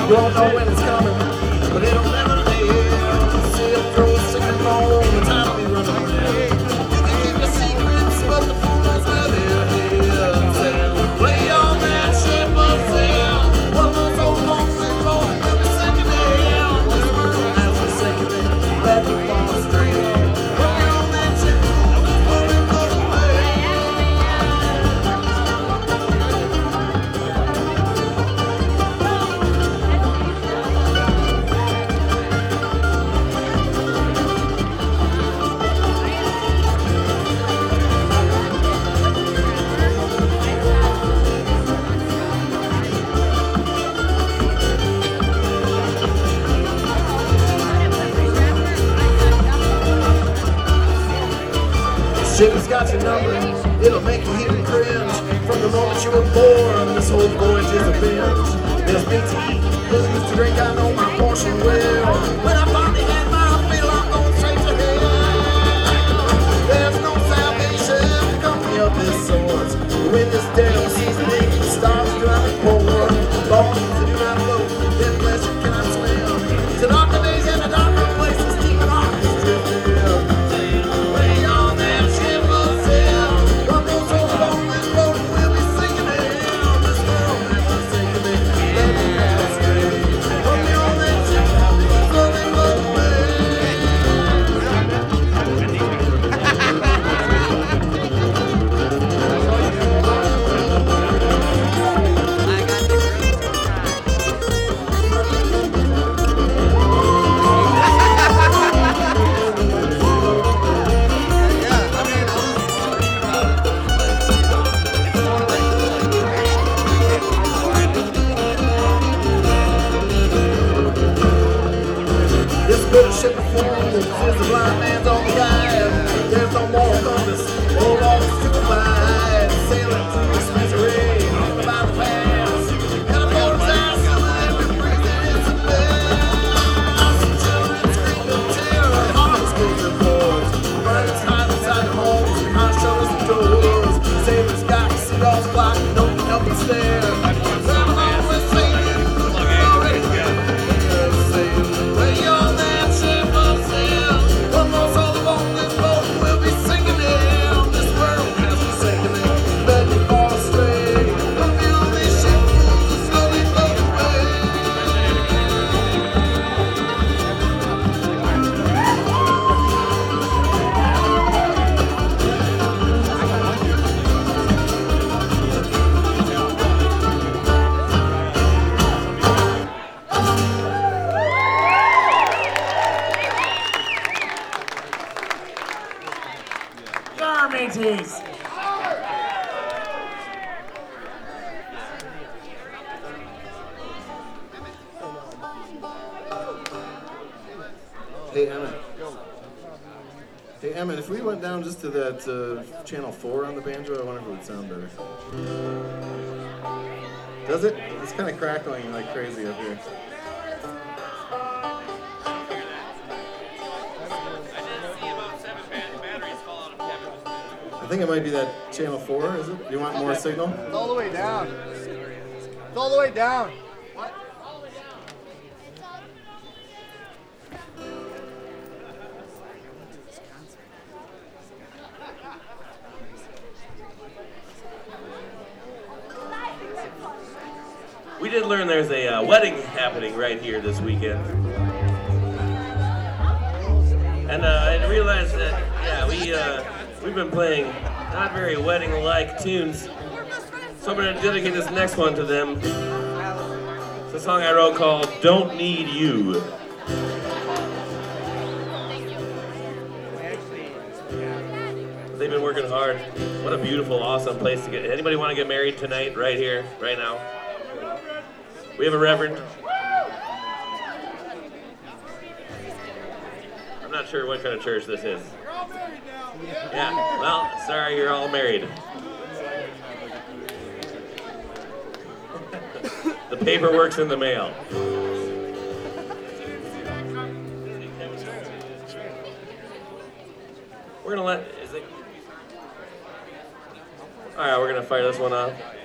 You don't know when it's coming, but it'll never live. See it through a sick bone, the time will be running around. You can keep your secrets, but the fool knows where they're headed. Play on that ship of sail. One of those old folks in Rome will be sinking down. This world has forsaken me, let me fall straight. Play on that ship, before it goes away. Ship has got your number, it'll make you hear and cringe. From the moment you were born, this whole voyage is a binge. There's meat to eat, there's used to drink, I know my portion well. When I finally had my fill, I'm going straight to hell. There's no salvation, company of this sort. The wind is dead, the season aches, the stars do not pour. Bones that do not float, then pleasure cannot swim. To darker days and the darker places, deep and dark is drifting. Way on that ship of sail. One goes so long, this boat will be sinking down. This world has forsaken me, let me fall straight. Put me on that ship, slowly float away. This good ship before us is the blind man's on the ride. There's no more compass, no lost to provide. Sailing through this misery, about the past. And the Lord's eyes, every breeze that is a blast. Children screaming terror, hearts closing doors. Burners hide inside their homes, behind shutters and doors. Sailors got seagulls flying, open up and stare. Traveling on with Satan, already got sailing. Way on that ship of sail. One more soul on this boat will be sinking down. This world has forsaken me, let me fall astray. Put me on this ship, slowly float away. Mateys. Hey, Emmett. Hey, Emmett, if we went down just to that channel 4 on the banjo, I wonder if it would sound better. Does it? It's kind of crackling like crazy up here. I think it might be that channel 4, is it? Do you want more signal? It's all the way down. It's all the way down. We did learn there's a wedding happening right here this weekend. And I realized that, we've been playing not very wedding-like tunes. So I'm going to dedicate this next one to them. It's a song I wrote called Don't Need You. They've been working hard. What a beautiful, awesome place to get. Anybody want to get married tonight, right here, right now? We have a reverend. I'm not sure what kind of church this is. You're all married now. Yeah, well, sorry, you're all married. The paperwork's in the mail. We're gonna let, is it? All right, we're gonna fire this one off.